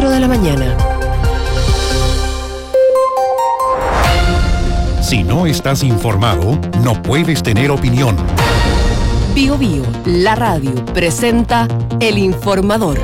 4 de la mañana. Si no estás informado, no puedes tener opinión. Bio Bio, la radio, presenta El Informador.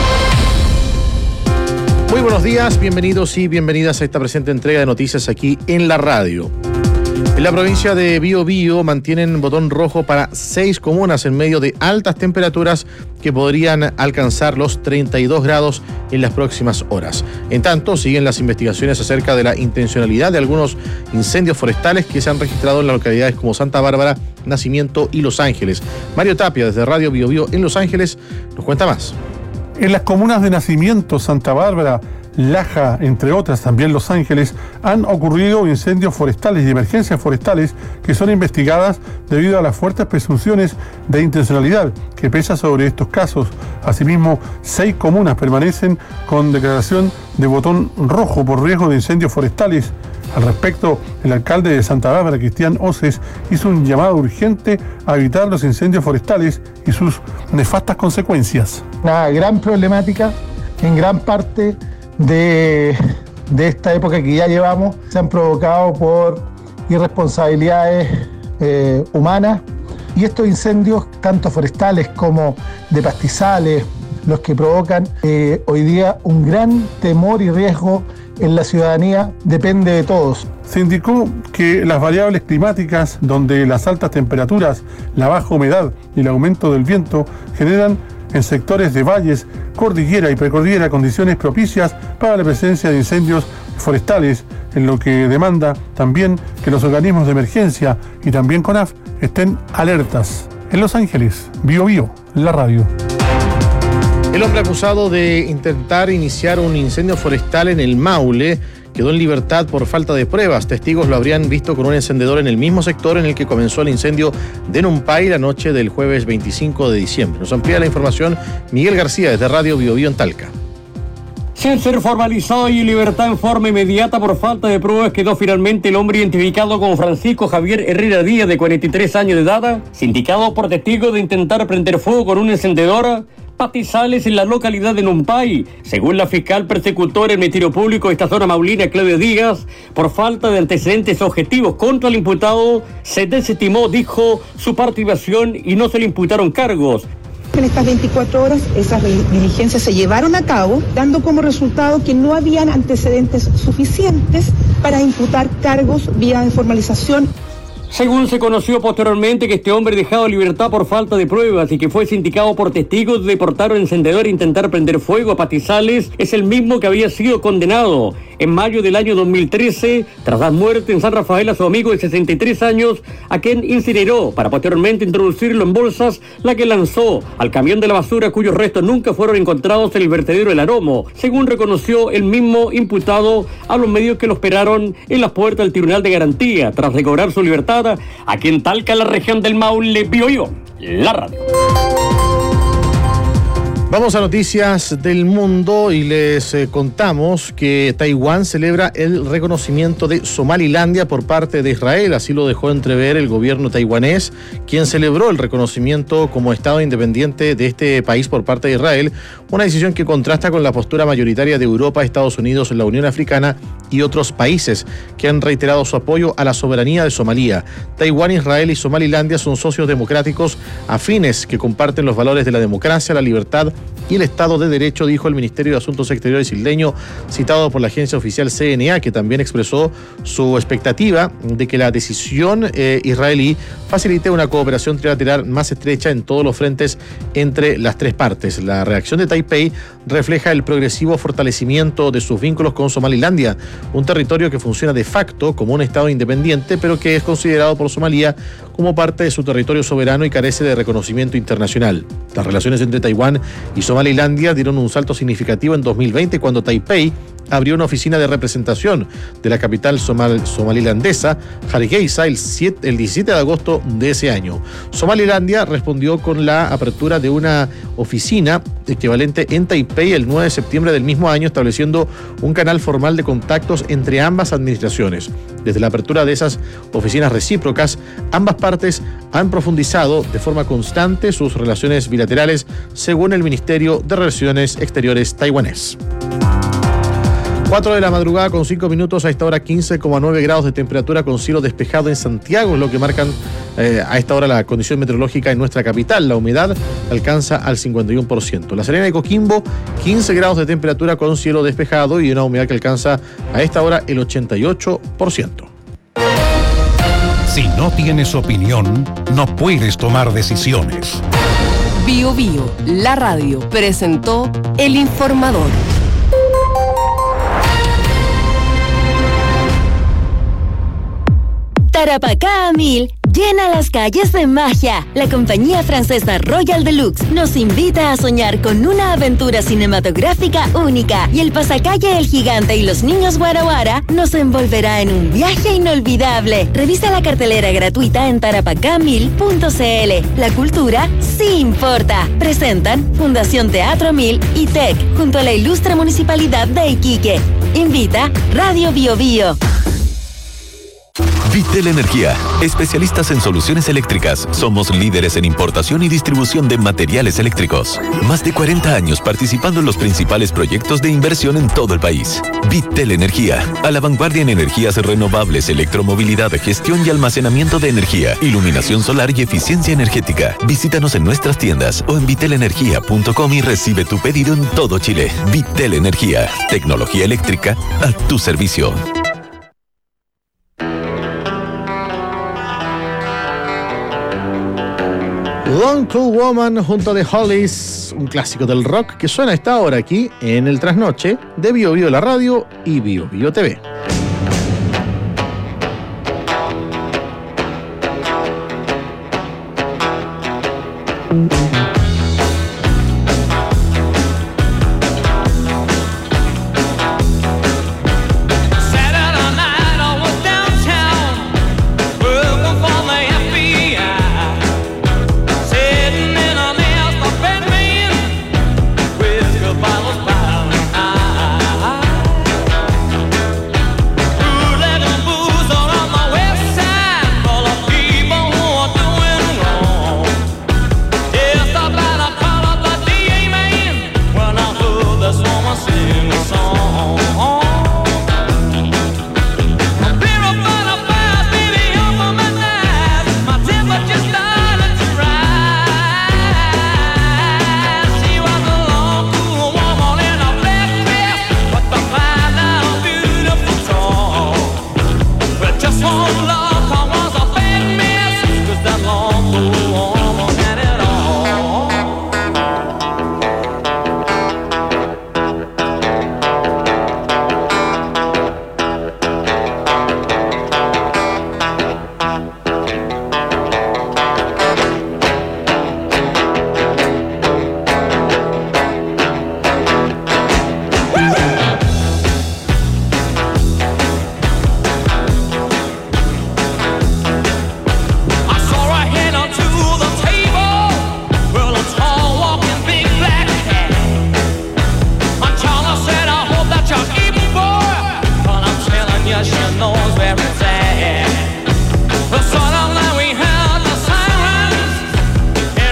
Muy buenos días, bienvenidos y bienvenidas a esta presente entrega de noticias aquí en la radio. En la provincia de Biobío mantienen botón rojo para 6 comunas en medio de altas temperaturas que podrían alcanzar los 32 grados en las próximas horas. En tanto, siguen las investigaciones acerca de la intencionalidad de algunos incendios forestales que se han registrado en las localidades como Santa Bárbara, Nacimiento y Los Ángeles. Mario Tapia, desde Radio Biobío en Los Ángeles, nos cuenta más. En las comunas de Nacimiento, Santa Bárbara, Laja, entre otras, también Los Ángeles, han ocurrido incendios forestales y emergencias forestales que son investigadas debido a las fuertes presunciones de intencionalidad que pesa sobre estos casos. Asimismo, 6 comunas permanecen con declaración de botón rojo por riesgo de incendios forestales. Al respecto, el alcalde de Santa Bárbara, Cristian Oces, hizo un llamado urgente a evitar los incendios forestales y sus nefastas consecuencias. Una gran problemática en gran parte de esta época que ya llevamos se han provocado por irresponsabilidades humanas, y estos incendios, tanto forestales como de pastizales, los que provocan hoy día un gran temor y riesgo en la ciudadanía, depende de todos. Se indicó que las variables climáticas, donde las altas temperaturas, la baja humedad y el aumento del viento generan en sectores de valles, cordillera y precordillera condiciones propicias para la presencia de incendios forestales, en lo que demanda también que los organismos de emergencia y también CONAF estén alertas. En Los Ángeles, Bio Bio, la radio. El hombre acusado de intentar iniciar un incendio forestal en el Maule quedó en libertad por falta de pruebas. Testigos lo habrían visto con un encendedor en el mismo sector en el que comenzó el incendio de Numpay la noche del jueves 25 de diciembre. Nos amplía la información Miguel García desde Radio Biobío en Talca. Sin ser formalizado y en libertad en forma inmediata por falta de pruebas, quedó finalmente el hombre identificado como Francisco Javier Herrera Díaz, de 43 años de edad, sindicado por testigos de intentar prender fuego con un encendedor pastizales en la localidad de Numpay. Según la fiscal persecutora del Ministerio Público de esta zona maulina, Claudia Díaz, por falta de antecedentes objetivos contra el imputado, se desestimó, dijo, su participación y no se le imputaron cargos. En estas 24 horas esas diligencias se llevaron a cabo, dando como resultado que no habían antecedentes suficientes para imputar cargos vía formalización. Según se conoció posteriormente que este hombre dejado en libertad por falta de pruebas y que fue sindicado por testigos de portar un encendedor e intentar prender fuego a pastizales, es el mismo que había sido condenado en mayo del año 2013 tras dar muerte en San Rafael a su amigo de 63 años, a quien incineró para posteriormente introducirlo en bolsas, la que lanzó al camión de la basura cuyos restos nunca fueron encontrados en el vertedero del Aromo, según reconoció el mismo imputado a los medios que lo esperaron en las puertas del Tribunal de Garantía tras recobrar su libertad. Aquí en Talca, la región del Maule, Biobío, la radio. Vamos a noticias del mundo y les contamos que Taiwán celebra el reconocimiento de Somalilandia por parte de Israel. Así lo dejó entrever el gobierno taiwanés, quien celebró el reconocimiento como Estado independiente de este país por parte de Israel, una decisión que contrasta con la postura mayoritaria de Europa, Estados Unidos, la Unión Africana y otros países que han reiterado su apoyo a la soberanía de Somalia. Taiwán, Israel y Somalilandia son socios democráticos afines que comparten los valores de la democracia, la libertad y el Estado de Derecho, dijo el Ministerio de Asuntos Exteriores isleño, citado por la agencia oficial CNA, que también expresó su expectativa de que la decisión israelí facilite una cooperación trilateral más estrecha en todos los frentes entre las tres partes. La reacción de Taipei refleja el progresivo fortalecimiento de sus vínculos con Somalilandia, un territorio que funciona de facto como un Estado independiente, pero que es considerado por Somalia como parte de su territorio soberano y carece de reconocimiento internacional. Las relaciones entre Taiwán y Somalilandia dieron un salto significativo en 2020 cuando Taipei abrió una oficina de representación de la capital somalilandesa, Hargeisa, el 17 de agosto de ese año. Somalilandia respondió con la apertura de una oficina equivalente en Taipei el 9 de septiembre del mismo año, estableciendo un canal formal de contactos entre ambas administraciones. Desde la apertura de esas oficinas recíprocas, ambas partes han profundizado de forma constante sus relaciones bilaterales, según el Ministerio de Relaciones Exteriores taiwanés. 4 de la madrugada con 5 minutos, a esta hora 15,9 grados de temperatura con cielo despejado en Santiago, es lo que marcan a esta hora la condición meteorológica en nuestra capital. La humedad alcanza al 51%. La Serena y Coquimbo, 15 grados de temperatura con cielo despejado y una humedad que alcanza a esta hora el 88%. Si no tienes opinión, no puedes tomar decisiones. Bio Bio, la radio, presentó El Informador. Tarapacá a 1000 llena las calles de magia. La compañía francesa Royal Deluxe nos invita a soñar con una aventura cinematográfica única, y el pasacalle El Gigante y los Niños Guara Guara nos envolverá en un viaje inolvidable. Revisa la cartelera gratuita en tarapacá1000.cl. La cultura sí importa. Presentan Fundación Teatro 1000 y TEC junto a la ilustre Municipalidad de Iquique. Invita Radio Bio Bio. Vitel Energía, especialistas en soluciones eléctricas. Somos líderes en importación y distribución de materiales eléctricos. Más de 40 años participando en los principales proyectos de inversión en todo el país. Vitel Energía, a la vanguardia en energías renovables, electromovilidad, gestión y almacenamiento de energía, iluminación solar y eficiencia energética. Visítanos en nuestras tiendas o en vitelenergia.com y recibe tu pedido en todo Chile. Vitel Energía, tecnología eléctrica a tu servicio. Long Cool Woman junto a The Hollies, un clásico del rock que suena a esta hora aquí en el trasnoche de Bio Bio la radio y Bio Bio TV.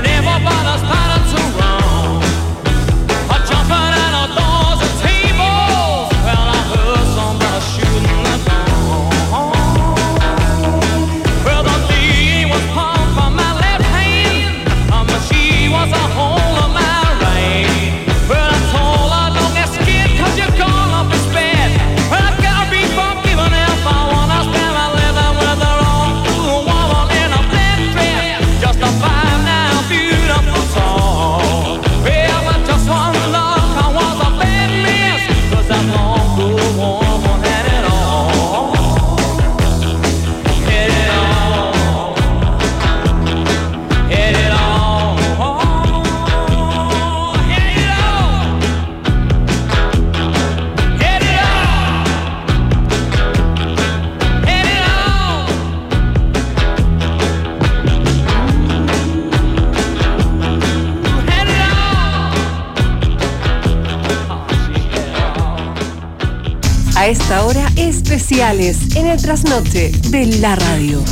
Jumping out of doors and tables. A esta hora, especiales en el trasnoche de la radio.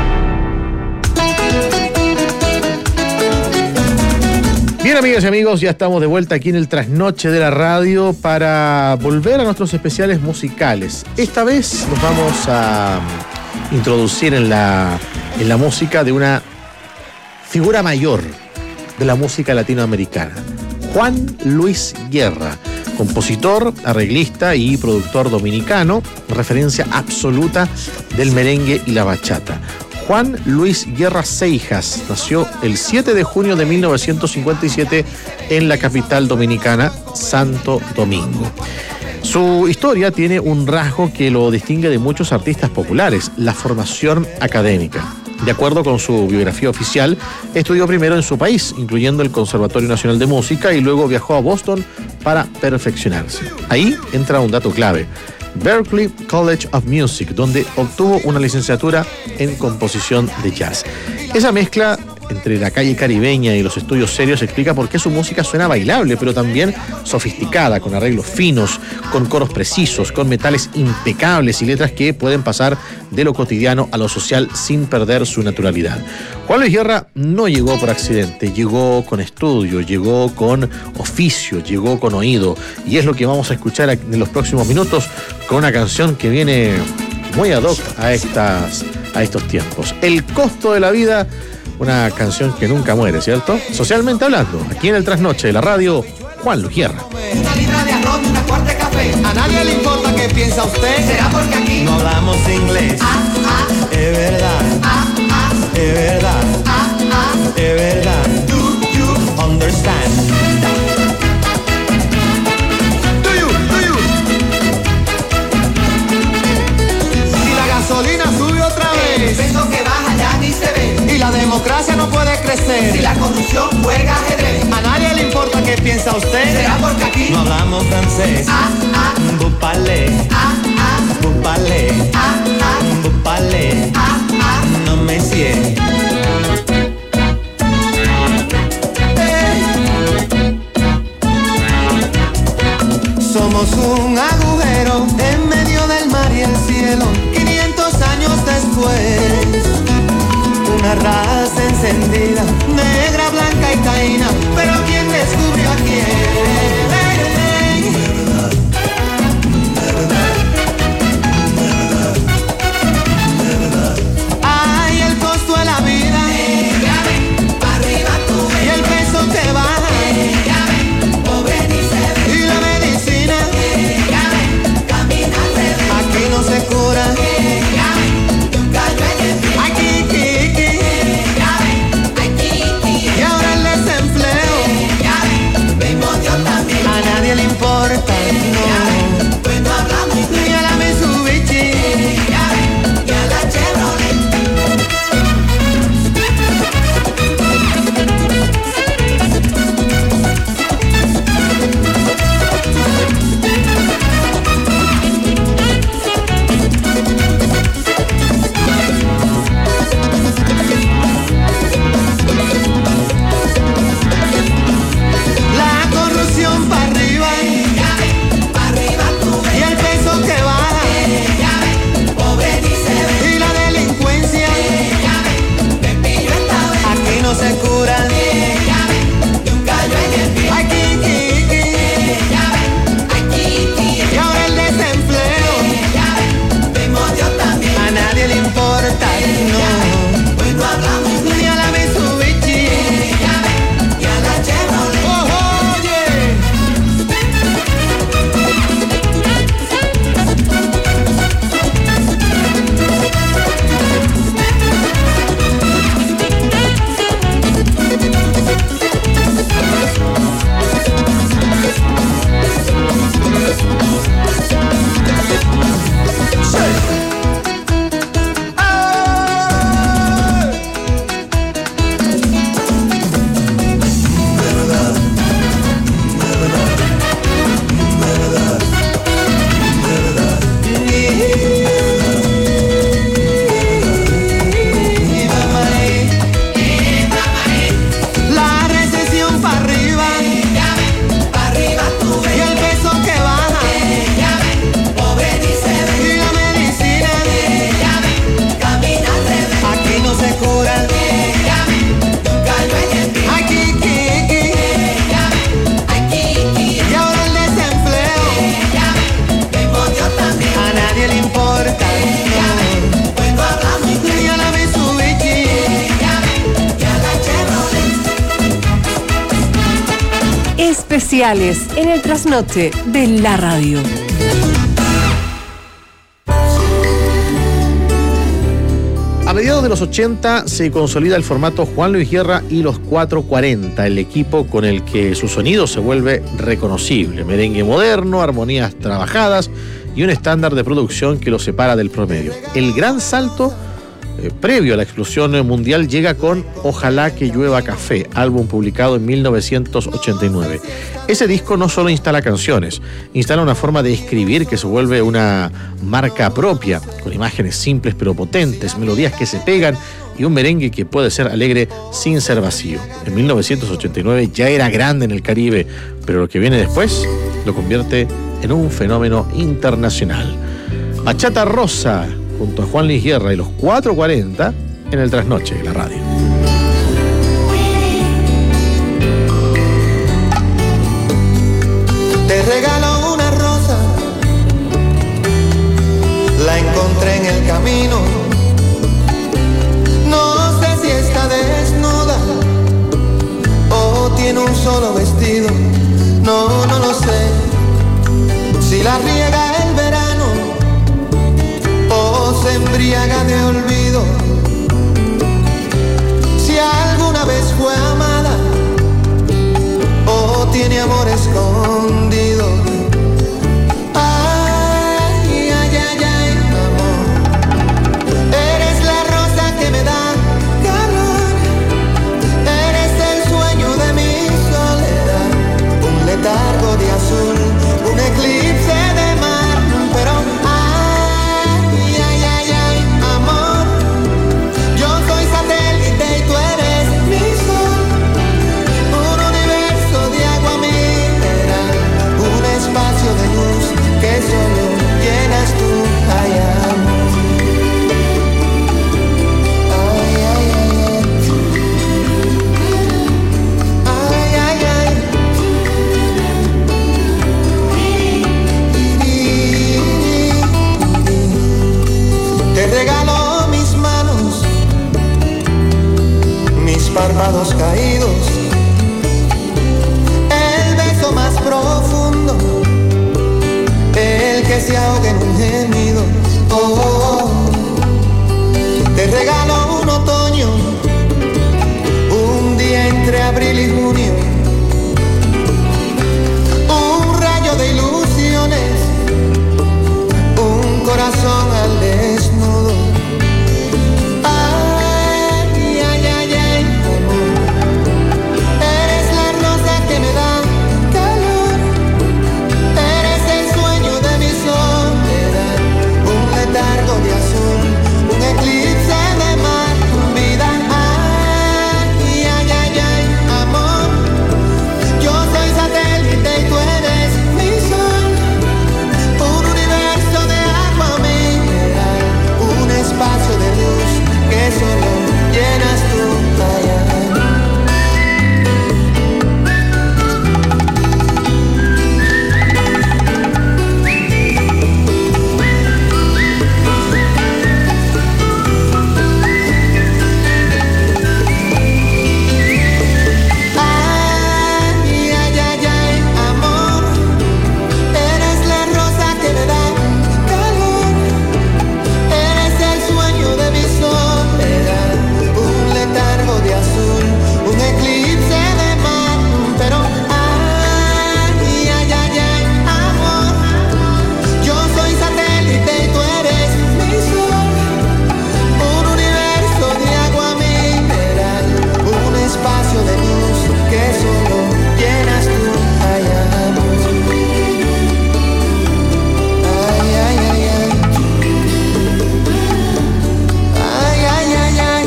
Bien, amigas y amigos, ya estamos de vuelta aquí en el trasnoche de la radio para volver a nuestros especiales musicales. Esta vez nos vamos a introducir en la música de una figura mayor de la música latinoamericana, Juan Luis Guerra, compositor, arreglista y productor dominicano, referencia absoluta del merengue y la bachata. Juan Luis Guerra Seijas nació el 7 de junio de 1957 en la capital dominicana, Santo Domingo. Su historia tiene un rasgo que lo distingue de muchos artistas populares: la formación académica. De acuerdo con su biografía oficial, estudió primero en su país, incluyendo el Conservatorio Nacional de Música, y luego viajó a Boston para perfeccionarse. Ahí entra un dato clave: Berklee College of Music, donde obtuvo una licenciatura en composición de jazz. Esa mezcla entre la calle caribeña y los estudios serios explica por qué su música suena bailable, pero también sofisticada, con arreglos finos, con coros precisos, con metales impecables y letras que pueden pasar de lo cotidiano a lo social sin perder su naturalidad. Juan Luis Guerra no llegó por accidente, llegó con estudio, llegó con oficio, llegó con oído, y es lo que vamos a escuchar en los próximos minutos con una canción que viene muy ad hoc a estos tiempos. El costo de la vida, una canción que nunca muere, ¿cierto? Socialmente hablando, aquí en el trasnoche de la radio, Juan Luis Guerra. Una libra de arroz, una cuarta de café. A nadie le importa qué piensa usted. Será porque aquí no hablamos inglés. Es verdad. Es verdad. Es verdad. Do you understand? Do you? Si la gasolina sube otra vez, el peso que baja ya ni se ve. Y la democracia no puede crecer. Si la corrupción juega ajedrez. A nadie le importa qué piensa usted. Será porque aquí no hablamos francés. Vous parlez. Vous parlez. Vous parlez. No me sied. Somos un agujero en medio del mar y el cielo. 500 años después, una raza encendida, negra, blanca y caína. Pero ¿quién descubrió a quién? Ay, el costo de la vida, pa' arriba tú ves. Y el peso que baja, pobre ni se ve. Y la medicina, camina al revés. Aquí no se cura, un gallo en el pie. Y ahora el desempleo, vengo yo también. A especiales en el trasnoche de la radio. A mediados de los 80 se consolida el formato Juan Luis Guerra y los 440, el equipo con el que su sonido se vuelve reconocible. Merengue moderno, armonías trabajadas y un estándar de producción que lo separa del promedio. El gran salto previo a la explosión mundial llega con Ojalá que llueva café, álbum publicado en 1989. Ese disco no solo instala canciones, instala una forma de escribir que se vuelve una marca propia, con imágenes simples pero potentes, melodías que se pegan y un merengue que puede ser alegre sin ser vacío. En 1989 ya era grande en el Caribe, pero lo que viene después lo convierte en un fenómeno internacional. Bachata Rosa, junto a Juan Luis Guerra y los 440 en el trasnoche de la radio. Te regalo una rosa, la encontré en el camino. No sé si está desnuda o tiene un solo vestido. No lo sé. Si la riega el verano o se embriaga de olvido, si alguna vez fue amada o tiene amor escondido. Ay, ay, ay, ay, amor, eres la rosa que me da calor, eres el sueño de mi soledad, un letargo de azul, un eclipse de mar, pero solo llenas tú, ay, amor. Ay, ay, ay, ay, ay, ay. Te regalo mis manos, mis párpados caídos, el beso más profundo, el que se ahoga en un gemido. Oh, oh, oh. Te regalo un otoño, un día entre abril y junio, un rayo de ilusiones, un corazón al desnudo. Ay, ay, ay, ay, amor, eres la rosa que me da calor, eres el sueño de mi soledad, un letargo de azul, un eclipse de mar, vida. Ay, ay, ay, ay, amor, yo soy satélite y tú eres mi sol, un universo de agua mineral, un espacio de luz que solo llenas tú, ay, ay. Ay, ay, ay, ay, amor, eres la rosa que me da calor, eres el sueño de mi soledad, un letargo de azul, un eclipse de mar, pero ay, ay, ay, ay, amor, yo soy satélite y tú eres mi sol, un universo de agua mineral, un espacio de luz que solo llenas tú, ay, amor. Ay, ay, ay, ay. Ay, ay, ay, ay.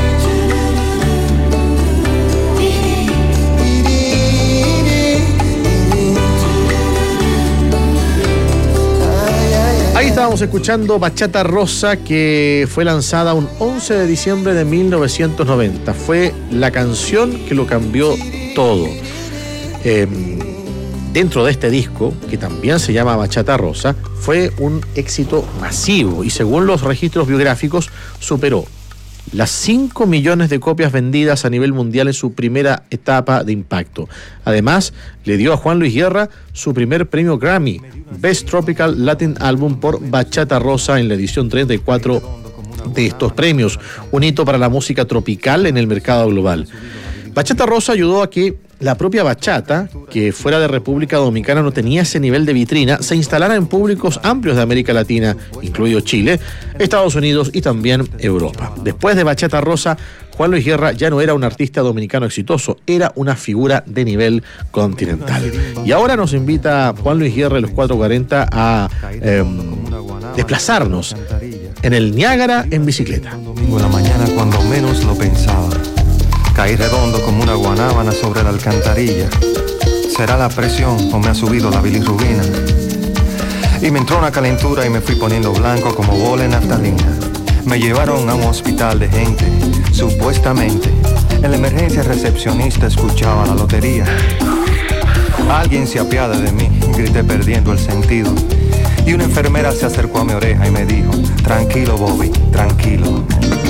Ahí estábamos escuchando Bachata Rosa, que fue lanzada un 11 de diciembre de 1990. Fue la canción que lo cambió todo. Dentro de este disco, que también se llama Bachata Rosa, fue un éxito masivo y según los registros biográficos superó las 5 millones de copias vendidas a nivel mundial en su primera etapa de impacto. Además, le dio a Juan Luis Guerra su primer premio Grammy, Best Tropical Latin Album por Bachata Rosa en la edición 34 de estos premios, un hito para la música tropical en el mercado global. Bachata Rosa ayudó a que la propia bachata, que fuera de República Dominicana no tenía ese nivel de vitrina, se instalara en públicos amplios de América Latina, incluido Chile, Estados Unidos y también Europa. Después de Bachata Rosa, Juan Luis Guerra ya no era un artista dominicano exitoso, era una figura de nivel continental. Y ahora nos invita Juan Luis Guerra de los 440 a desplazarnos en el Niágara en bicicleta. Domingo en la mañana cuando menos lo pensaba. Caí redondo como una guanábana sobre la alcantarilla. ¿Será la presión o me ha subido la bilirrubina? Y me entró una calentura y me fui poniendo blanco como bola de naftalina. Me llevaron a un hospital de gente, supuestamente. En la emergencia el recepcionista escuchaba la lotería. Alguien se apiada de mí, grité perdiendo el sentido. Y una enfermera se acercó a mi oreja y me dijo: tranquilo, Bobby, tranquilo.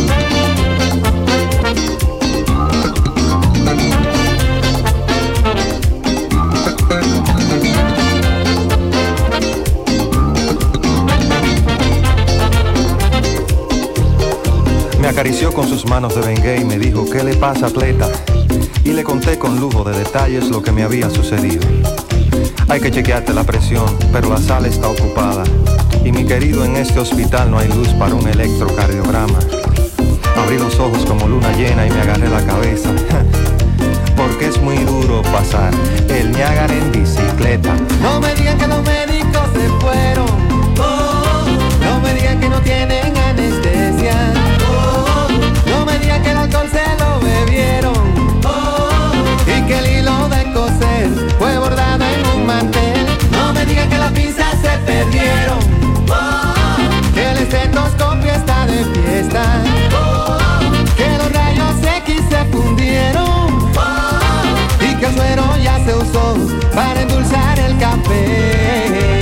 Me acarició con sus manos de Bengay y me dijo: ¿qué le pasa, atleta? Y le conté con lujo de detalles lo que me había sucedido. Hay que chequearte la presión, pero la sala está ocupada. Y mi querido, en este hospital no hay luz para un electrocardiograma. Abrí los ojos como luna llena y me agarré la cabeza. Porque es muy duro pasar el Niágara en bicicleta. No me digan que los médicos se fueron. No me digan que no tienen anestesia. No me digan que el alcohol se lo bebieron. Y que el hilo de coser fue bordado en un mantel. No me digan que las pinzas se perdieron. Que el estetoscopio está de fiesta. Que los rayos X se fundieron. Y que el suero ya se usó para endulzar el café.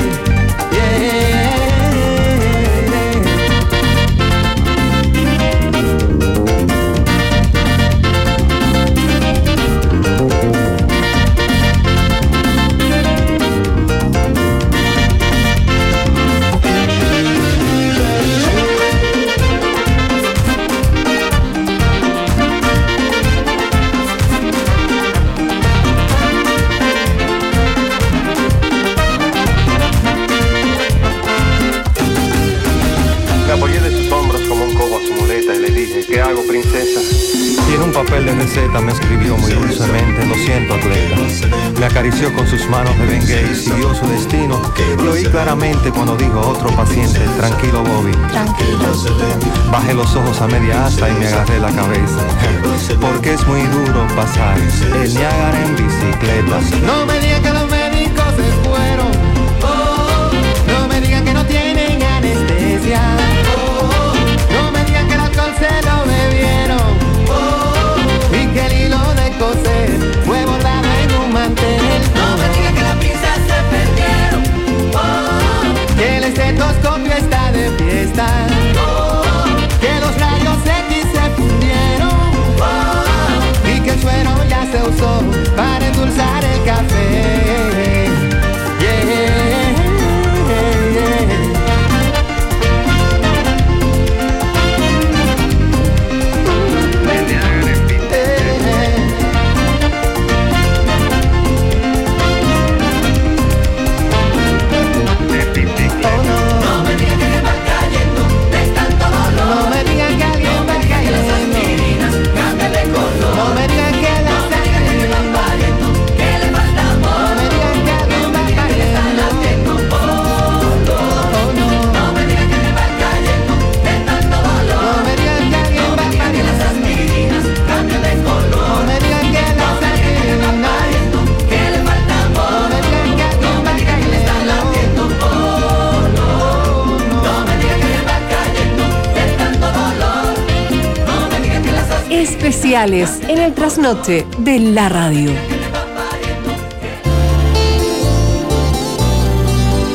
¿Qué hago, princesa? Y en un papel de receta me escribió muy dulcemente: lo siento, atleta. Me acarició con sus manos de Bengay y siguió su destino. Lo oí claramente cuando dijo a otro paciente: tranquilo, Bobby, tranquilo. Bajé los ojos a media asta y me agarré la cabeza. Porque es muy duro pasar el Niágara en bicicleta. No me digan que los médicos se fueron. No me digan que no tienen anestesia. No me digan que el alcohol se lo bebieron. Y que el hilo de coser fue bordado en un mantel. No me digan que las pinzas se perdieron. Que el estetoscopio está de fiesta. Que los rayos X se fundieron. Y que el suero ya se usó para endulzar el café. Especiales en el trasnoche de la radio.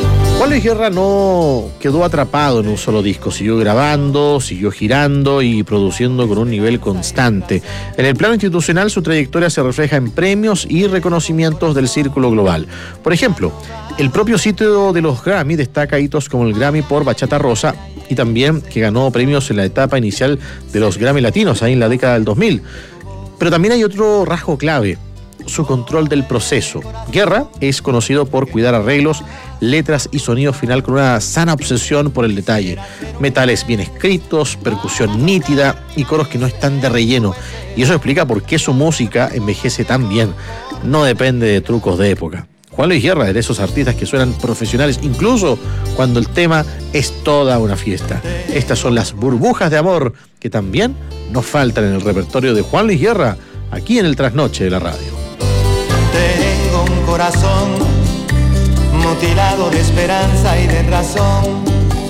Juan Luis Guerra no quedó atrapado en un solo disco, siguió grabando, siguió girando y produciendo con un nivel constante. En el plano institucional, su trayectoria se refleja en premios y reconocimientos del círculo global. Por ejemplo, el propio sitio de los Grammy destaca hitos como el Grammy por Bachata Rosa y también que ganó premios en la etapa inicial de los Grammy Latinos, ahí en la década del 2000. Pero también hay otro rasgo clave: su control del proceso. Guerra es conocido por cuidar arreglos, letras y sonido final con una sana obsesión por el detalle. Metales bien escritos, percusión nítida y coros que no están de relleno. Y eso explica por qué su música envejece tan bien. No depende de trucos de época. Juan Luis Guerra es de esos artistas que suenan profesionales incluso cuando el tema es toda una fiesta. Estas son las burbujas de amor que también nos faltan en el repertorio de Juan Luis Guerra, aquí en el Trasnoche de la Radio. Tengo un corazón mutilado de esperanza y de razón.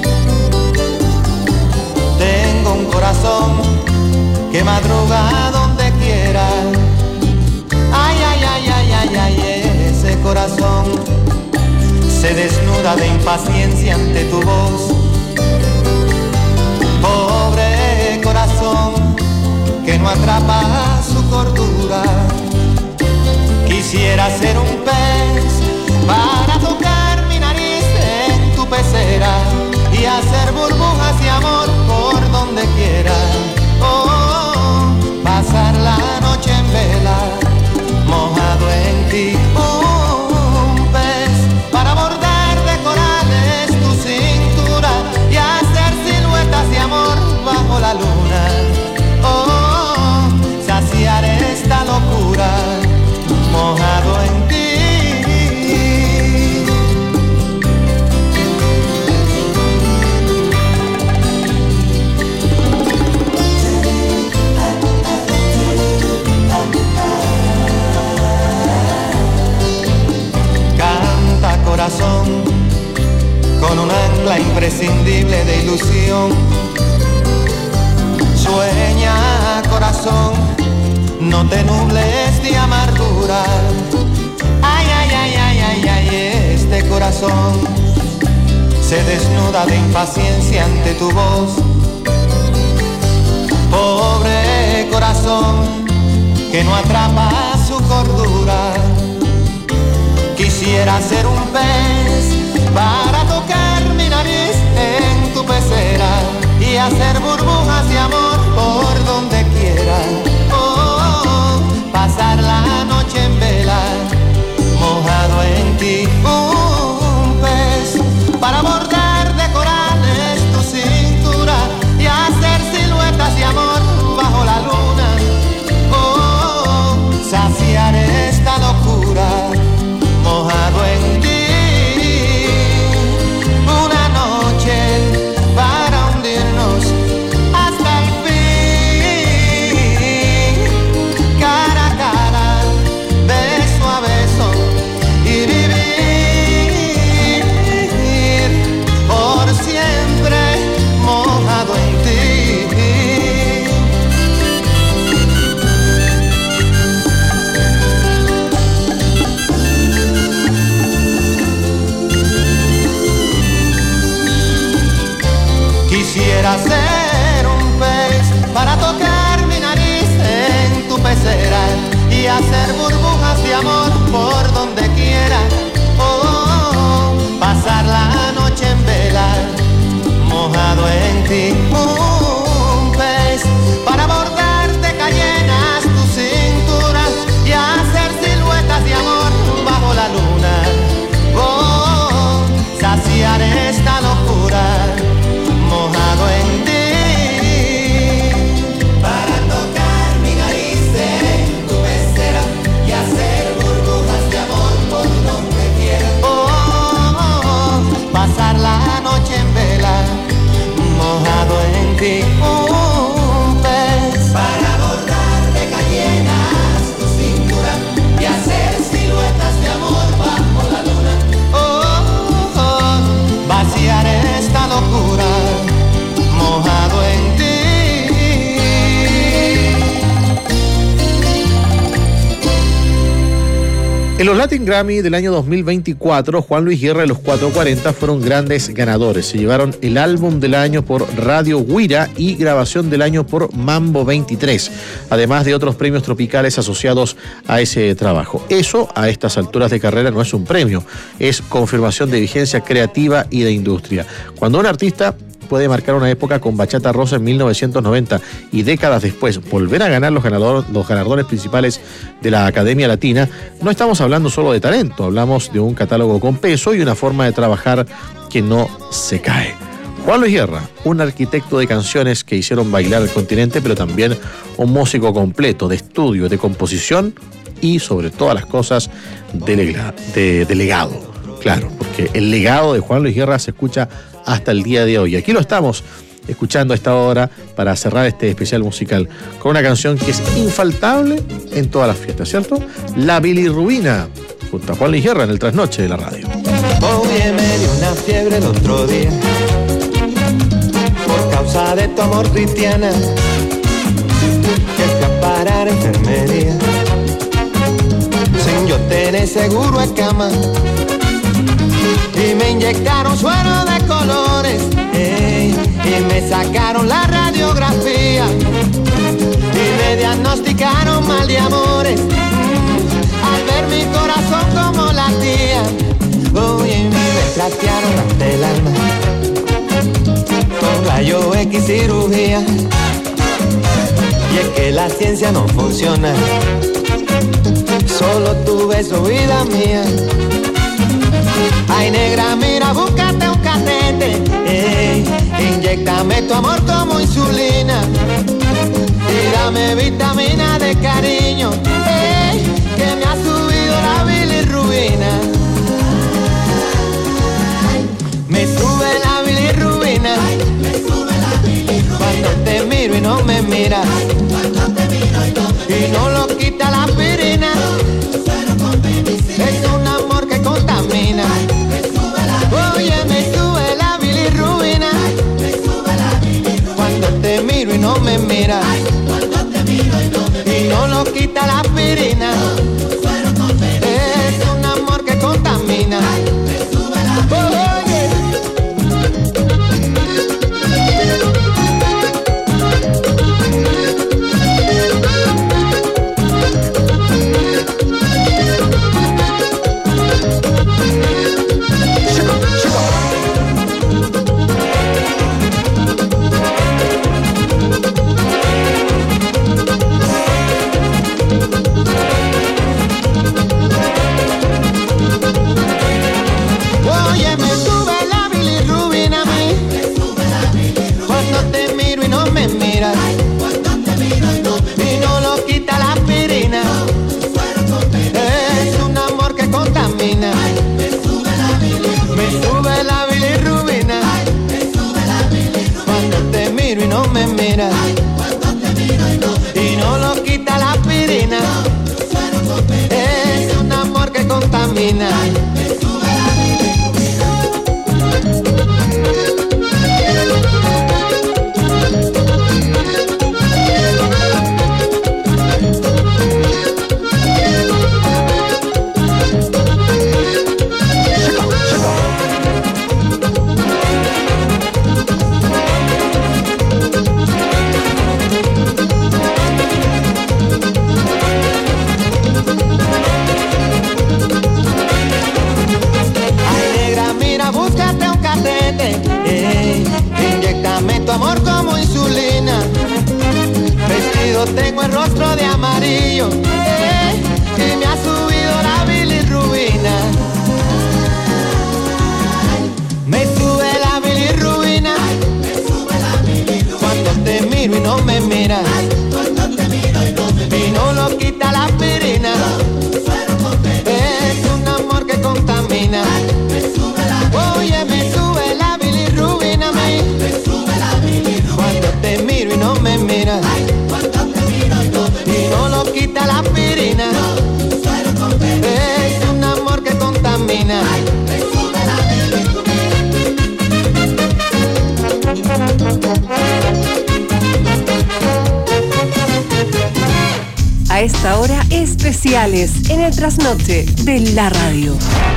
Tengo un corazón que madruga donde quiera. Ay, ay, ay, ay, ay, ay, ese corazón se desnuda de impaciencia ante tu voz. Pobre corazón que no atrapa su cordura. Quisiera ser un pez para tocar mi nariz en tu pecera y hacer burbujas de amor por donde quiera. Oh, pasar la noche en vela, mojado en ti. Un pez para bordar de corales tu cintura y hacer siluetas de amor bajo la luna. Oh, saciar esta locura, mojado en ti. Canta corazón con un ancla imprescindible de ilusión. Sueña corazón, no te nubles de amargura. Ay, ay, ay, ay, ay, ay, este corazón se desnuda de impaciencia ante tu voz. Pobre corazón que no atrapa su cordura. Quisiera ser un pez para tocar mi nariz en tu pecera y hacer burbujas de amor por donde quiera. Pasar la noche en vela, mojado en ti. Un pez para bordar de corales tu cintura y hacer siluetas de amor bajo la luna. Oh, saciar esta locura, mojado en ti. Una noche para hundirnos hasta el fin, cara a cara, beso a beso y vivir por siempre mojado en ti. Quisiera ser un pez para tocar mi nariz en tu pecera y hacer burbujas de amor por donde quiera. Oh, pasar la noche en vela, mojado en ti. Un pez para bordar de cayenas tu cintura y hacer siluetas de amor bajo la luna. Oh, saciar esta locura, mojado en ti. Para tocar mi nariz en tu pecera y hacer burbujas de amor por donde quiera. Oh, pasar la noche en vela, mojado en ti. Un pez para bordar de cayenas tu cintura y hacer siluetas de amor bajo la luna. Vaciar esta locura, mojado en ti. En los Latin Grammy del año 2024, Juan Luis Guerra y los 440 fueron grandes ganadores. Se llevaron el álbum del año por Radio Guira y grabación del año por Mambo 23, además de otros premios tropicales asociados a ese trabajo. Eso, a estas alturas de carrera, no es un premio, es confirmación de vigencia creativa y de industria. Cuando un artista puede marcar una época con Bachata Rosa en 1990 y décadas después volver a ganar los galardones principales de la Academia Latina, no estamos hablando solo de talento, hablamos de un catálogo con peso y una forma de trabajar que no se cae. Juan Luis Guerra, un arquitecto de canciones que hicieron bailar al continente, pero también un músico completo de estudio, de composición y sobre todas las cosas de legado. Claro, porque el legado de Juan Luis Guerra se escucha hasta el día de hoy. Aquí lo estamos escuchando a esta hora para cerrar este especial musical con una canción que es infaltable en todas las fiestas, ¿cierto? La bilirrubina, junto a Juan Luis Guerra en el trasnoche de la radio. Oye, me dio una fiebre el otro día por causa de tu amor, Cristiana, que fui a parar enfermería sin yo tener seguro en cama. Y me inyectaron suero de colores, y me sacaron la radiografía, y me diagnosticaron mal de amores, al ver mi corazón como latía. Oye, me trastearon hasta el alma, con rayo X cirugía, y es que la ciencia no funciona, solo tu beso, vida mía. Ay, negra, mira, búscate un catete, inyéctame tu amor como insulina, y dame vitamina de cariño, que me ha subido la bilirrubina. Me sube la bilirrubina, cuando te miro y no me miras, y no lo quita la aspirina, es un amor que contamina. Oye, me sube la bilirrubina, cuando te miro y no me miras, y no lo quita la aspirina, es un amor que contamina. Y no lo quita la aspirina, es un amor que contamina. Inyéctame tu amor como insulina, vestido tengo el rostro de amarillo, y me ha subido la bilirrubina. Me sube la bilirrubina, cuando te miro y no me miras, y no lo quita la aspirina, es un amor que contamina. Oye, me sube la bilirrubina a mí, cuando te miro y no me miras, y no lo quita la aspirina, esta hora especiales en el trasnoche de la radio.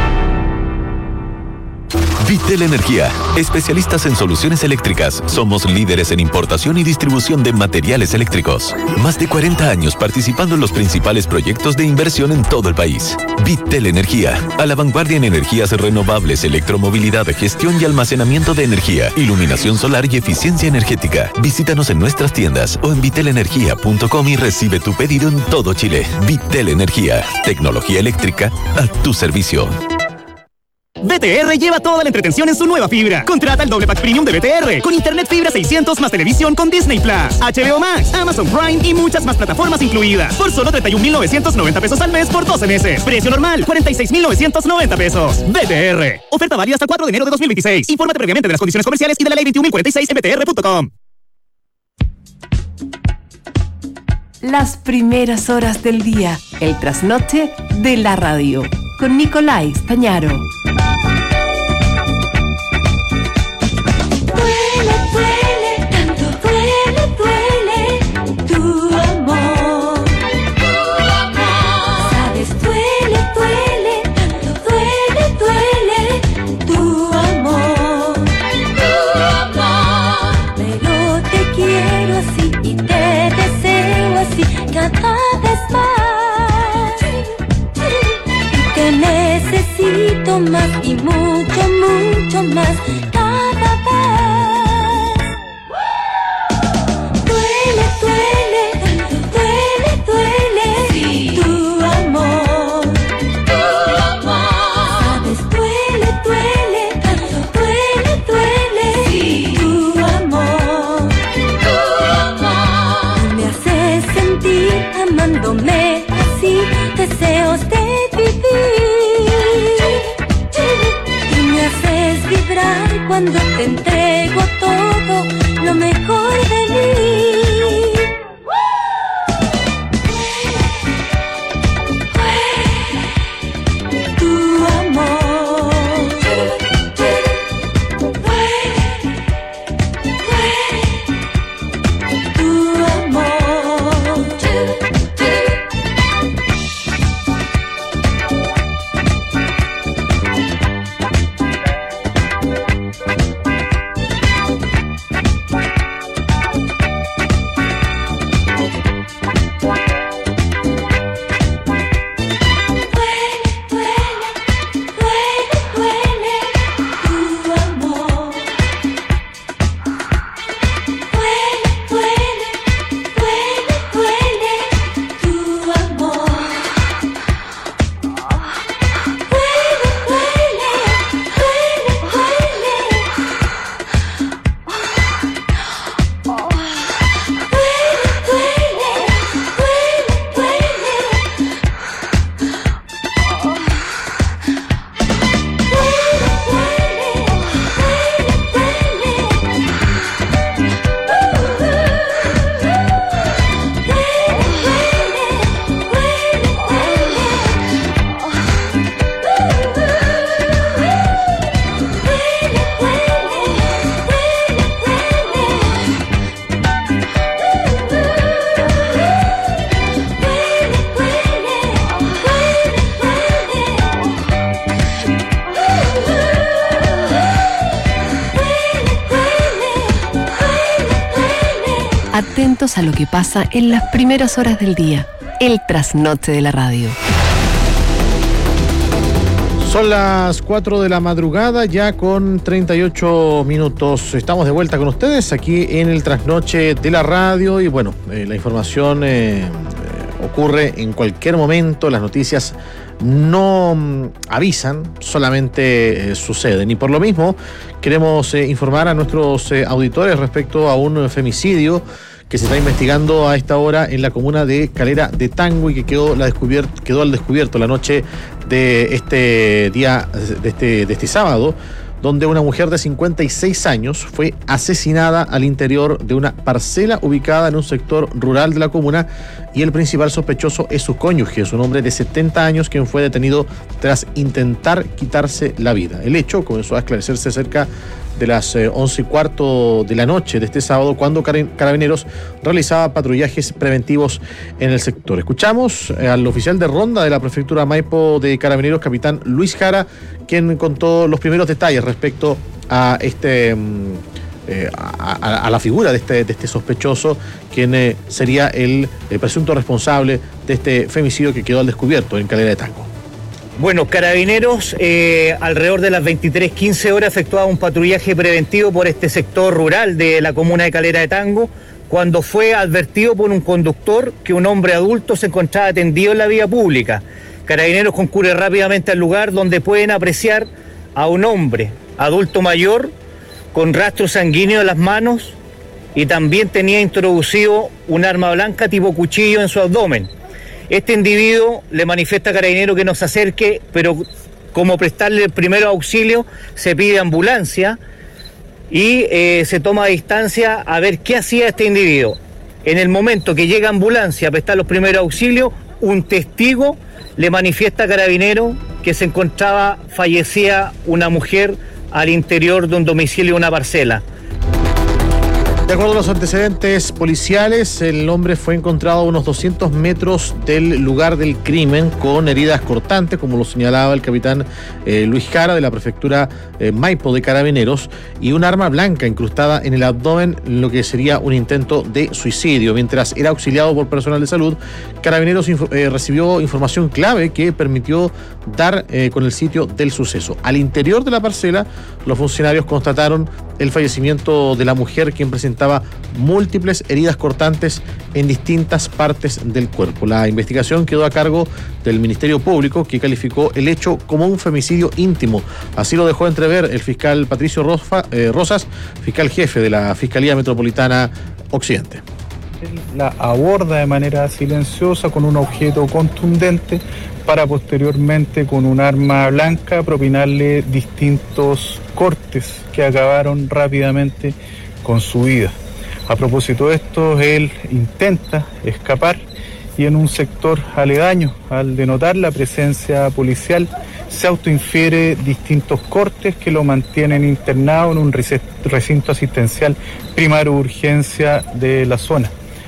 Vitel Energía, especialistas en soluciones eléctricas. Somos líderes en importación y distribución de materiales eléctricos. Más de 40 años participando en los principales proyectos de inversión en todo el país. Vitel Energía, a la vanguardia en energías renovables, electromovilidad, gestión y almacenamiento de energía, iluminación solar y eficiencia energética. Visítanos en nuestras tiendas o en vitelenergia.com y recibe tu pedido en todo Chile. Vitel Energía, tecnología eléctrica a tu servicio. BTR lleva toda la entretención en su nueva fibra. Contrata el doble pack premium de BTR con internet fibra 600 más televisión con Disney Plus, HBO Max, Amazon Prime y muchas más plataformas incluidas. Por solo 31.990 pesos al mes por 12 meses. Precio normal, 46.990 pesos. BTR. Oferta válida hasta 4 de enero de 2026. Infórmate previamente de las condiciones comerciales y de la ley 21.046 en btr.com. Las primeras horas del día. El trasnoche de la radio. Con Nicolai Stañaro. Duele, duele, tanto duele, duele tu amor. Tu amor. Sabes, duele, duele, tanto duele, duele tu amor. Tu amor. Pero te quiero así y te deseo así cada vez más. Y te necesito más y mucho, mucho más cada vez. Duele, duele, duele, duele, sí. Tu amor, tu amor. Sabes, duele, duele, tanto duele, duele, sí. Tu amor, tu amor. Me haces sentir amándome así, deseos de vivir. Y me haces vibrar cuando te entrego todo lo mejor de mí. Tu amor, tu amor. Atentos a lo que pasa en las primeras horas del día. El trasnoche de la radio. Son las 4 de la madrugada, ya con 38 minutos. Estamos de vuelta con ustedes aquí en el trasnoche de la radio. Y bueno, la información ocurre en cualquier momento. Las noticias no avisan, solamente suceden. Y por lo mismo, queremos informar a nuestros auditores respecto a un femicidio que se está investigando a esta hora en la comuna de Calera de Tango y que quedó al descubierto la noche de este día, de este sábado, donde una mujer de 56 años fue asesinada al interior de una parcela ubicada en un sector rural de la comuna, y el principal sospechoso es su cónyuge, un hombre de 70 años, quien fue detenido tras intentar quitarse la vida. El hecho comenzó a esclarecerse cerca de las 11:15 de la noche de este sábado, cuando Carabineros realizaba patrullajes preventivos en el sector. Escuchamos al oficial de ronda de la prefectura Maipo de Carabineros, capitán Luis Jara, quien contó los primeros detalles respecto a a la figura de este sospechoso, quien sería el presunto responsable de este femicidio que quedó al descubierto en Calera de Tango. Bueno, Carabineros alrededor de las 23:15 horas efectuaba un patrullaje preventivo por este sector rural de la comuna de Calera de Tango, cuando fue advertido por un conductor que un hombre adulto se encontraba tendido en la vía pública. Carabineros concurre rápidamente al lugar, donde pueden apreciar a un hombre adulto mayor con rastro sanguíneo en las manos, y también tenía introducido un arma blanca tipo cuchillo en su abdomen. Este individuo le manifiesta a Carabineros que no se acerque, pero como prestarle el primer auxilio, se pide ambulancia y se toma distancia a ver qué hacía este individuo. En el momento que llega ambulancia a prestar los primeros auxilios, un testigo le manifiesta a Carabineros que se encontraba fallecida una mujer al interior de un domicilio de una parcela. De acuerdo a los antecedentes policiales, el hombre fue encontrado a unos 200 metros del lugar del crimen con heridas cortantes, como lo señalaba el capitán Luis Jara de la prefectura Maipo de Carabineros, y un arma blanca incrustada en el abdomen, lo que sería un intento de suicidio. Mientras era auxiliado por personal de salud, Carabineros recibió información clave que permitió dar con el sitio del suceso. Al interior de la parcela, los funcionarios constataron el fallecimiento de la mujer, quien presentaba múltiples heridas cortantes en distintas partes del cuerpo. La investigación quedó a cargo del Ministerio Público, que calificó el hecho como un femicidio íntimo. Así lo dejó entrever el fiscal Patricio Rosas, fiscal jefe de la Fiscalía Metropolitana Occidente. La aborda de manera silenciosa con un objeto contundente para posteriormente, con un arma blanca, propinarle distintos cortes que acabaron rápidamente con su vida. A propósito de esto, él intenta escapar y en un sector aledaño, al denotar la presencia policial, se autoinfiere distintos cortes que lo mantienen internado en un recinto asistencial primario de urgencia de la zona.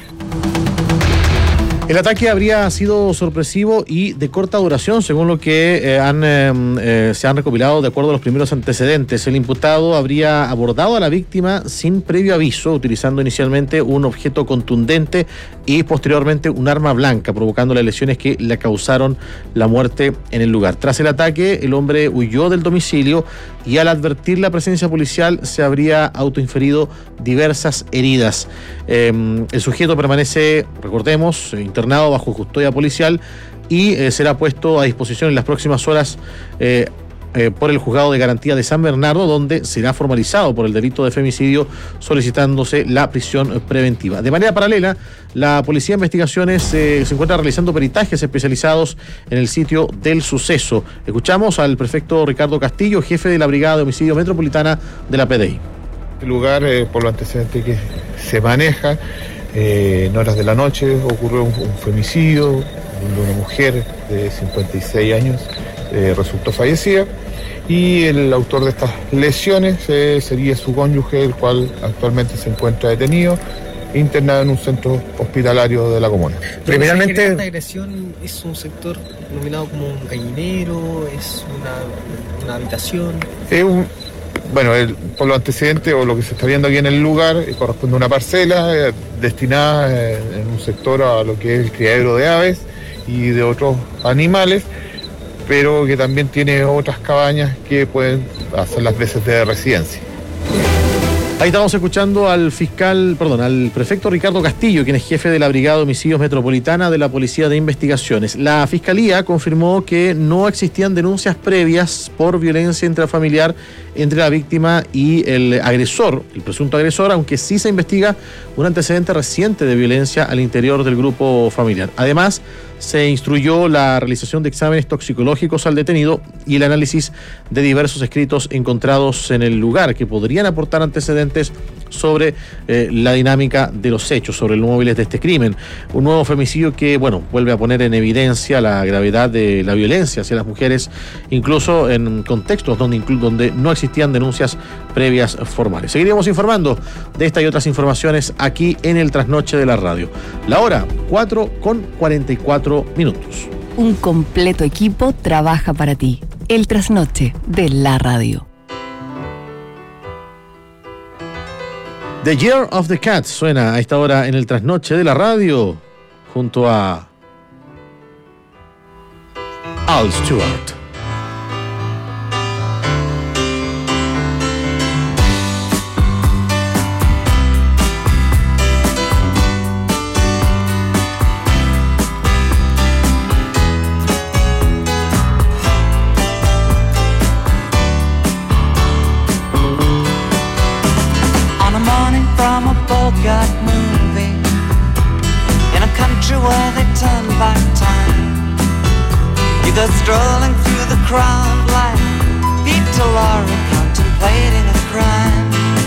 El ataque habría sido sorpresivo y de corta duración, según lo que se han recopilado de acuerdo a los primeros antecedentes. El imputado habría abordado a la víctima sin previo aviso, utilizando inicialmente un objeto contundente y posteriormente un arma blanca, provocándole lesiones que le causaron la muerte en el lugar. Tras el ataque, el hombre huyó del domicilio y al advertir la presencia policial se habría autoinferido diversas heridas. El sujeto permanece, recordemos, internado bajo custodia policial y será puesto a disposición en las próximas horas por el Juzgado de Garantía de San Bernardo, donde será formalizado por el delito de femicidio, solicitándose la prisión preventiva. De manera paralela, la Policía de Investigaciones se encuentra realizando peritajes especializados en el sitio del suceso. Escuchamos al prefecto Ricardo Castillo, jefe de la Brigada de Homicidio Metropolitana de la PDI. El lugar, por los antecedentes que se maneja, en horas de la noche ocurrió un femicidio de una mujer de 56 años, resultó fallecida, y el autor de estas lesiones sería su cónyuge, el cual actualmente se encuentra detenido e internado en un centro hospitalario de la comuna. Primeramente, esta agresión es un sector denominado como un gallinero, es una habitación. Por los antecedentes o lo que se está viendo aquí en el lugar, corresponde a una parcela destinada en un sector a lo que es el criadero de aves y de otros animales, pero que también tiene otras cabañas que pueden hacer las veces de residencia. Ahí estamos escuchando al prefecto Ricardo Castillo, quien es jefe de la Brigada de Homicidios Metropolitana de la Policía de Investigaciones. La Fiscalía confirmó que no existían denuncias previas por violencia intrafamiliar entre la víctima y el agresor, el presunto agresor, aunque sí se investiga un antecedente reciente de violencia al interior del grupo familiar. Además, se instruyó la realización de exámenes toxicológicos al detenido y el análisis de diversos escritos encontrados en el lugar que podrían aportar antecedentes sobre la dinámica de los hechos, sobre los móviles de este crimen. Un nuevo femicidio que, vuelve a poner en evidencia la gravedad de la violencia hacia las mujeres, incluso en contextos donde no existían denuncias previas formales. Seguiremos informando de esta y otras informaciones aquí en el Trasnoche de la Radio. La hora 4:44. Un completo equipo trabaja para ti. El Trasnoche de la Radio. The Year of the Cat suena a esta hora en el Trasnoche de la Radio junto a Al Stewart. Bogart movie in a country where they turn back time. You go strolling through the crowd like Peter Lorre contemplating a crime.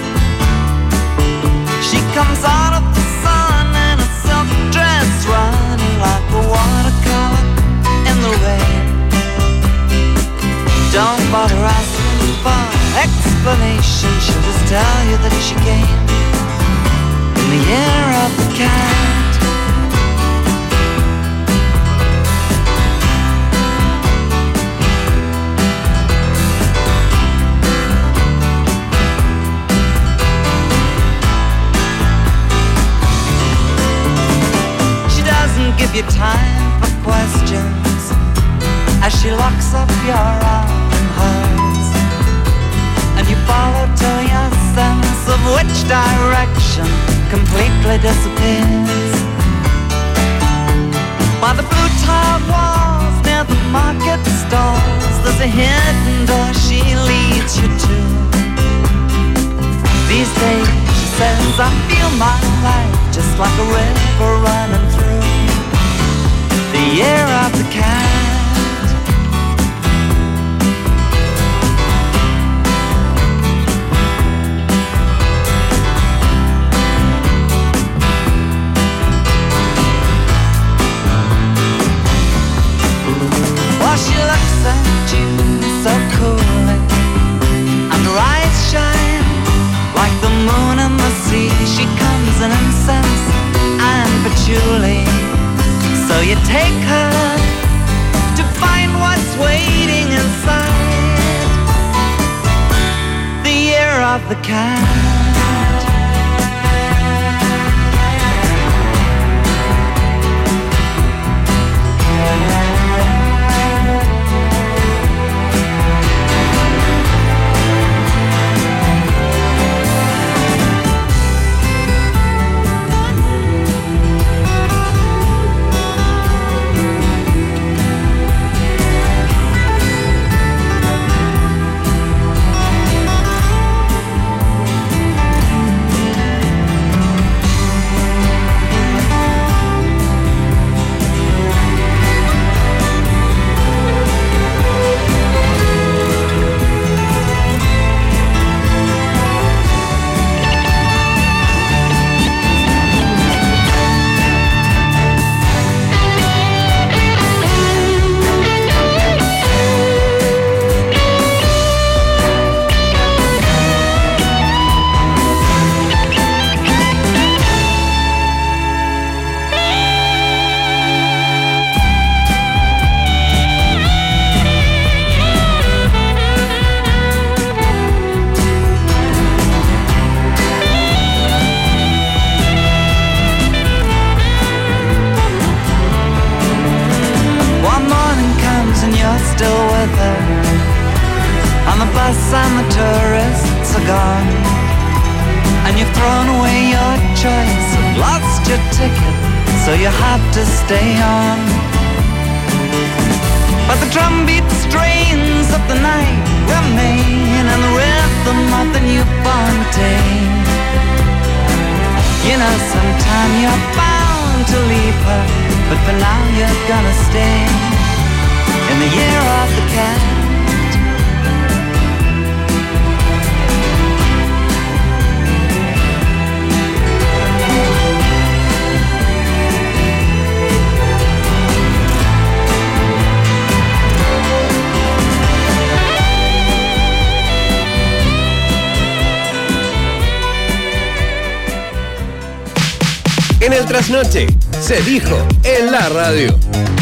She comes out of the sun in a silk dress, running like a watercolor in the rain. Don't bother asking for explanation, she'll just tell you that she came in the year of the cat. She doesn't give you time for questions as she locks up your arm in hers, and you follow to your sense of which direction completely disappears. By the blue tiled walls near the market stalls, there's a hidden door she leads you to. These days, she says, I feel my life just like a river running through the year of the cat. She looks at you so coolly, and her eyes shine like the moon and the sea. She comes in incense and patchouli, so you take her to find what's waiting inside the year of the cat. And the tourists are gone, and you've thrown away your choice and lost your ticket, so you have to stay on. But the drumbeat strains of the night remain, and the rhythm of the newborn day. You know, sometime you're bound to leave her, but for now you're gonna stay in the year of the cat. En el trasnoche, se dijo en la radio.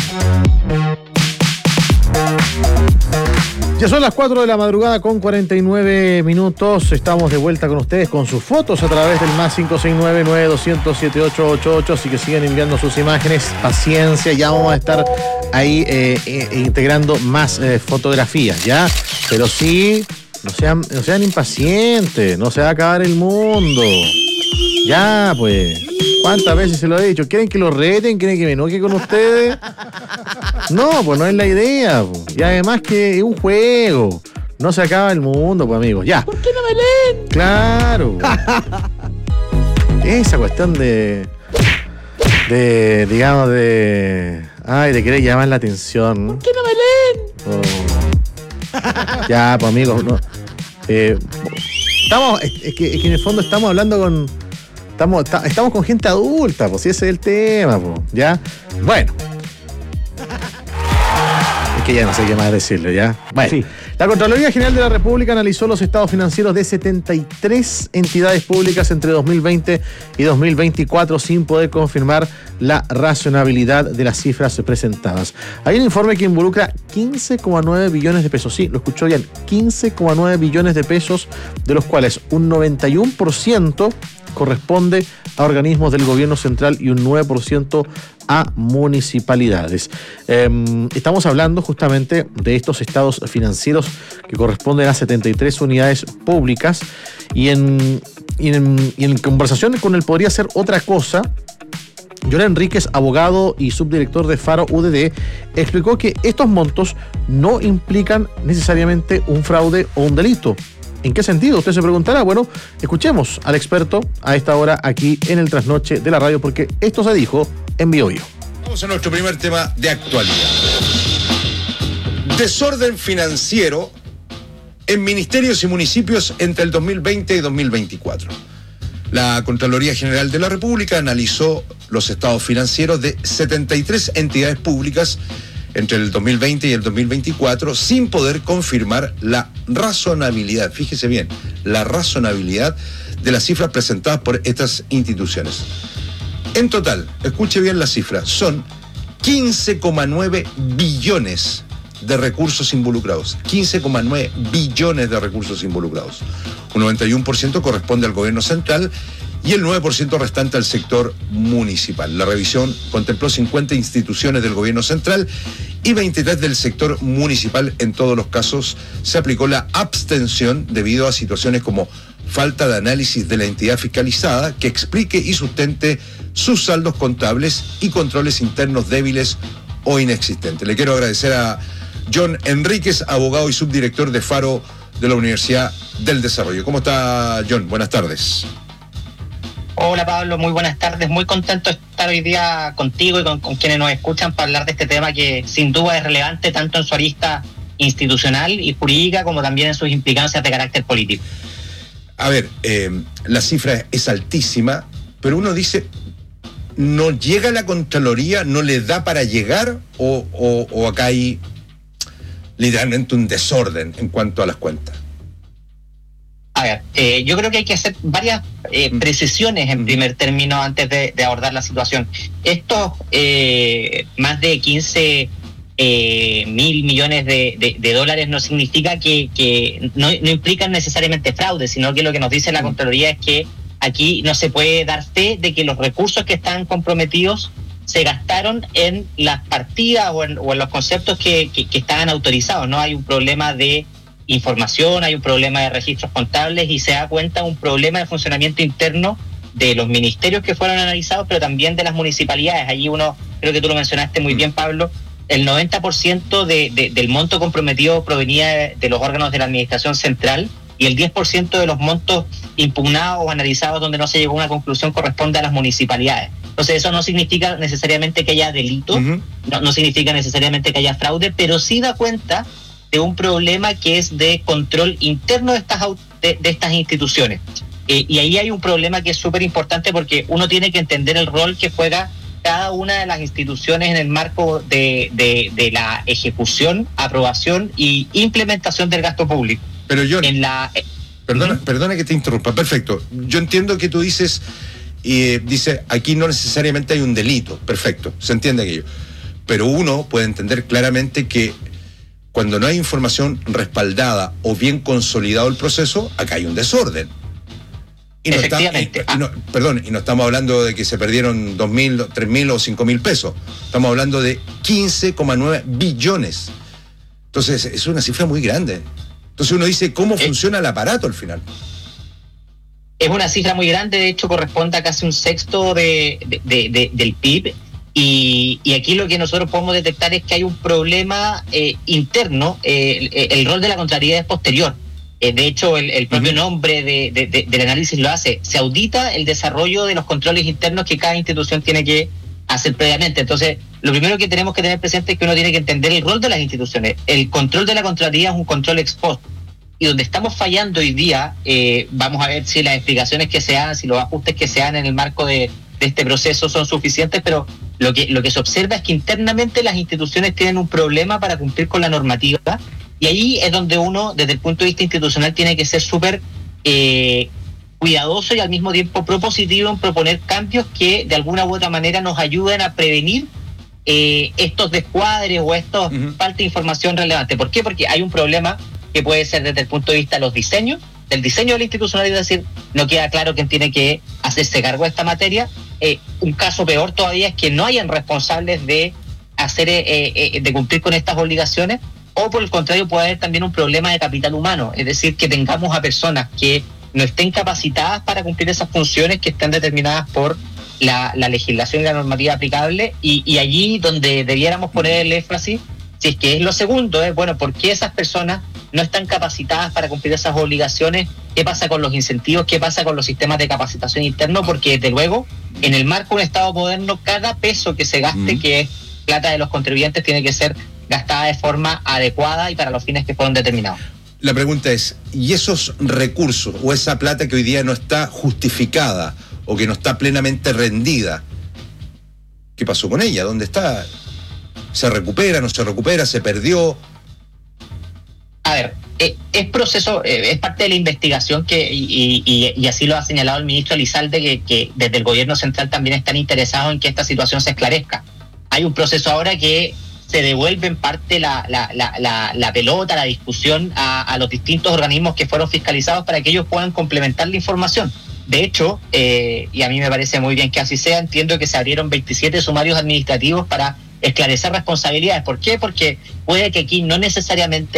Ya son las 4 de la madrugada con 49 minutos. Estamos de vuelta con ustedes con sus fotos a través del más 569-9200-7888. Así que sigan enviando sus imágenes. Paciencia, ya vamos a estar ahí integrando más fotografías, ¿ya? Pero sí, no sean impacientes, no se va a acabar el mundo. Ya, pues. ¿Cuántas veces se lo he dicho? ¿Quieren que lo reten? ¿Quieren que me enoje con ustedes? No, pues no es la idea. Pues. Y además que es un juego. No se acaba el mundo, pues amigos. Ya. ¿Por qué no me leen? Claro. Esa cuestión de querer llamar la atención. ¿Por qué no me leen? Oh. Ya, pues amigos. No. Es que en el fondo estamos hablando con... Estamos con gente adulta, pues, si ese es el tema, pues, ¿ya? Bueno. Es que ya no sé qué más decirle, ¿ya? Bueno. Sí. La Contraloría General de la República analizó los estados financieros de 73 entidades públicas entre 2020 y 2024 sin poder confirmar la razonabilidad de las cifras presentadas. Hay un informe que involucra 15,9 billones de pesos. Sí, lo escuchó bien, 15,9 billones de pesos, de los cuales un 91% corresponde a organismos del gobierno central y un 9% a municipalidades. Estamos hablando justamente de estos estados financieros que corresponden a 73 unidades públicas y en conversación con él podría ser otra cosa. John Enríquez, abogado y subdirector de Faro UDD, explicó que estos montos no implican necesariamente un fraude o un delito. ¿En qué sentido? Usted se preguntará. Bueno, escuchemos al experto a esta hora aquí en el Trasnoche de la radio, porque esto se dijo en BioBio. Vamos a nuestro primer tema de actualidad. Desorden financiero en ministerios y municipios entre el 2020 y 2024. La Contraloría General de la República analizó los estados financieros de 73 entidades públicas entre el 2020 y el 2024 sin poder confirmar la razonabilidad, fíjese bien, la razonabilidad de las cifras presentadas por estas instituciones. En total, escuche bien la cifra, son 15,9 billones de recursos involucrados. 15,9 billones de recursos involucrados. Un 91% corresponde al gobierno central y el 9% restante al sector municipal. La revisión contempló 50 instituciones del gobierno central y 23 del sector municipal. En todos los casos se aplicó la abstención debido a situaciones como falta de análisis de la entidad fiscalizada que explique y sustente sus saldos contables y controles internos débiles o inexistentes. Le quiero agradecer a John Enríquez, abogado y subdirector de Faro de la Universidad del Desarrollo. ¿Cómo está, John? Buenas tardes. Hola Pablo, muy buenas tardes, muy contento de estar hoy día contigo y con quienes nos escuchan para hablar de este tema que sin duda es relevante tanto en su arista institucional y jurídica como también en sus implicancias de carácter político. A ver, la cifra es altísima, pero uno dice, ¿no llega la Contraloría, no le da para llegar o acá hay literalmente un desorden en cuanto a las cuentas? A ver, yo creo que hay que hacer varias precisiones en primer término antes de abordar la situación. Estos más de 15 mil millones de dólares no significa que no implican necesariamente fraude, sino que lo que nos dice la Contraloría es que aquí no se puede dar fe de que los recursos que están comprometidos se gastaron en las partidas o en los conceptos que estaban autorizados. No hay un problema de información, hay un problema de registros contables y se da cuenta un problema de funcionamiento interno de los ministerios que fueron analizados, pero también de las municipalidades. Allí creo que tú lo mencionaste muy bien, Pablo, el 90% del monto comprometido provenía de los órganos de la administración central y el 10% de los montos impugnados o analizados donde no se llegó a una conclusión corresponde a las municipalidades. Entonces eso no significa necesariamente que haya delito, no significa necesariamente que haya fraude, pero sí da cuenta de un problema que es de control interno de estas instituciones. Y ahí hay un problema que es súper importante porque uno tiene que entender el rol que juega cada una de las instituciones en el marco de la ejecución, aprobación y implementación del gasto público. Pero John, perdona que te interrumpa, perfecto. Yo entiendo que tú dices y dice, aquí no necesariamente hay un delito, perfecto, se entiende aquello. Pero uno puede entender claramente que cuando no hay información respaldada o bien consolidado el proceso, acá hay un desorden. Y no Efectivamente. Y no estamos hablando de que se perdieron 2.000, 3.000 o 5.000 pesos. Estamos hablando de 15,9 billones. Entonces, es una cifra muy grande. Entonces uno dice, ¿cómo funciona el aparato al final? Es una cifra muy grande, de hecho corresponde a casi un sexto del PIB. Y aquí lo que nosotros podemos detectar es que hay un problema interno. El rol de la Contraloría es posterior. De hecho, el propio nombre del análisis lo hace. Se audita el desarrollo de los controles internos que cada institución tiene que hacer previamente. Entonces, lo primero que tenemos que tener presente es que uno tiene que entender el rol de las instituciones. El control de la Contraloría es un control ex post. Y donde estamos fallando hoy día, vamos a ver si las explicaciones que se hagan, si los ajustes que se hagan en el marco de este proceso son suficientes, pero lo que se observa es que internamente las instituciones tienen un problema para cumplir con la normativa. Y ahí es donde uno, desde el punto de vista institucional, tiene que ser súper cuidadoso y al mismo tiempo propositivo en proponer cambios que de alguna u otra manera nos ayuden a prevenir estos descuadres o estos falta de información relevante. ¿Por qué? Porque hay un problema que puede ser desde el punto de vista de los diseños, del diseño de la institucionalidad, es decir, no queda claro quién tiene que hacerse cargo de esta materia. Un caso peor todavía es que no hayan responsables de hacer de cumplir con estas obligaciones. O por el contrario puede haber también un problema de capital humano, es decir, que tengamos a personas que no estén capacitadas para cumplir esas funciones que están determinadas por la legislación y la normativa aplicable, y allí donde debiéramos poner el énfasis, si es que es lo segundo, bueno, ¿por qué esas personas no están capacitadas para cumplir esas obligaciones? ¿Qué pasa con los incentivos? ¿Qué pasa con los sistemas de capacitación interno? Porque desde luego, en el marco de un Estado moderno, cada peso que se gaste, que es plata de los contribuyentes, tiene que ser gastada de forma adecuada y para los fines que fueron determinados. La pregunta es, ¿y esos recursos o esa plata que hoy día no está justificada o que no está plenamente rendida, qué pasó con ella? ¿Dónde está? ¿Se recupera, no se recupera, se perdió? A ver, es proceso, es parte de la investigación y así lo ha señalado el ministro Elizalde, que desde el gobierno central también están interesados en que esta situación se esclarezca. Hay un proceso ahora que se devuelve en parte la pelota, la discusión a los distintos organismos que fueron fiscalizados para que ellos puedan complementar la información. De hecho, y a mí me parece muy bien que así sea, entiendo que se abrieron 27 sumarios administrativos para esclarecer responsabilidades. ¿Por qué? Porque puede que aquí no necesariamente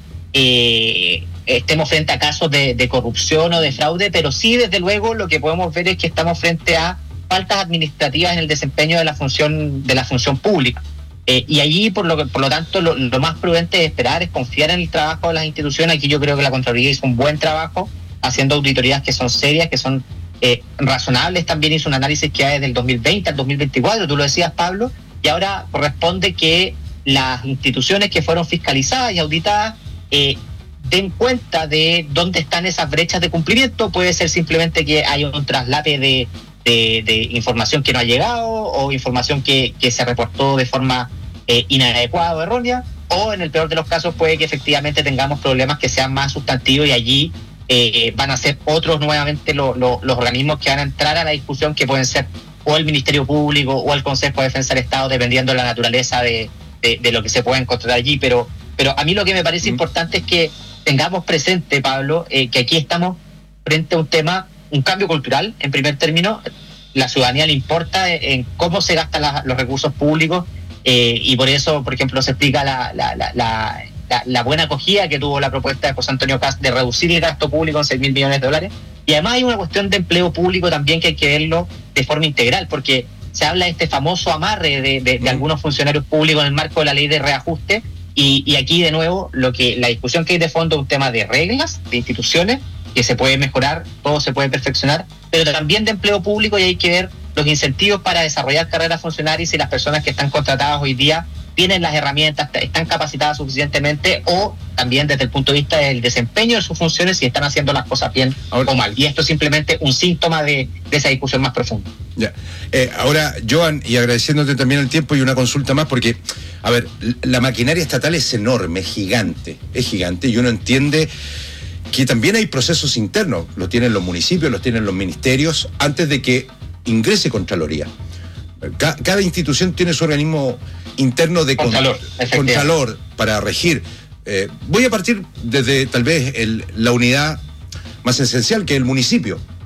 estemos frente a casos de corrupción o de fraude, pero sí, desde luego, lo que podemos ver es que estamos frente a faltas administrativas en el desempeño de la función pública. Y allí, por lo tanto, lo más prudente es esperar, es confiar en el trabajo de las instituciones. Aquí yo creo que la Contraloría hizo un buen trabajo, haciendo auditorías que son serias, que son razonables. También hizo un análisis que va desde el 2020 al 2024, tú lo decías, Pablo, y ahora corresponde que las instituciones que fueron fiscalizadas y auditadas den cuenta de dónde están esas brechas de cumplimiento. Puede ser simplemente que hay un traslape de información que no ha llegado, o información que se reportó de forma inadecuada o errónea, o en el peor de los casos puede que efectivamente tengamos problemas que sean más sustantivos, y allí van a ser otros nuevamente los organismos que van a entrar a la discusión, que pueden ser o el Ministerio Público o el Consejo de Defensa del Estado, dependiendo de la naturaleza de lo que se pueda encontrar allí. Pero a mí lo que me parece importante es que tengamos presente, Pablo, que aquí estamos frente a un tema, un cambio cultural. En primer término, la ciudadanía le importa en cómo se gastan los recursos públicos, y por eso, por ejemplo, se explica la buena acogida que tuvo la propuesta de José Antonio Kast de reducir el gasto público en $6.000 millones. Y además hay una cuestión de empleo público también que hay que verlo de forma integral, porque se habla de este famoso amarre de algunos funcionarios públicos en el marco de la ley de reajuste, y aquí de nuevo la discusión que hay de fondo es un tema de reglas, de instituciones, que se puede mejorar, todo se puede perfeccionar, pero también de empleo público, y hay que ver los incentivos para desarrollar carreras funcionarias, y las personas que están contratadas hoy día tienen las herramientas, están capacitadas suficientemente, o también desde el punto de vista del desempeño de sus funciones, si están haciendo las cosas bien o mal. Y esto es simplemente un síntoma de esa discusión más profunda. Ya. Ahora, Joan, y agradeciéndote también el tiempo, y una consulta más, porque, a ver, la maquinaria estatal es enorme, es gigante, y uno entiende que también hay procesos internos, los tienen los municipios, los tienen los ministerios, antes de que ingrese Contraloría. Cada institución tiene su organismo interno de Contralor para regir. Voy a partir desde tal vez la unidad más esencial, que es el municipio.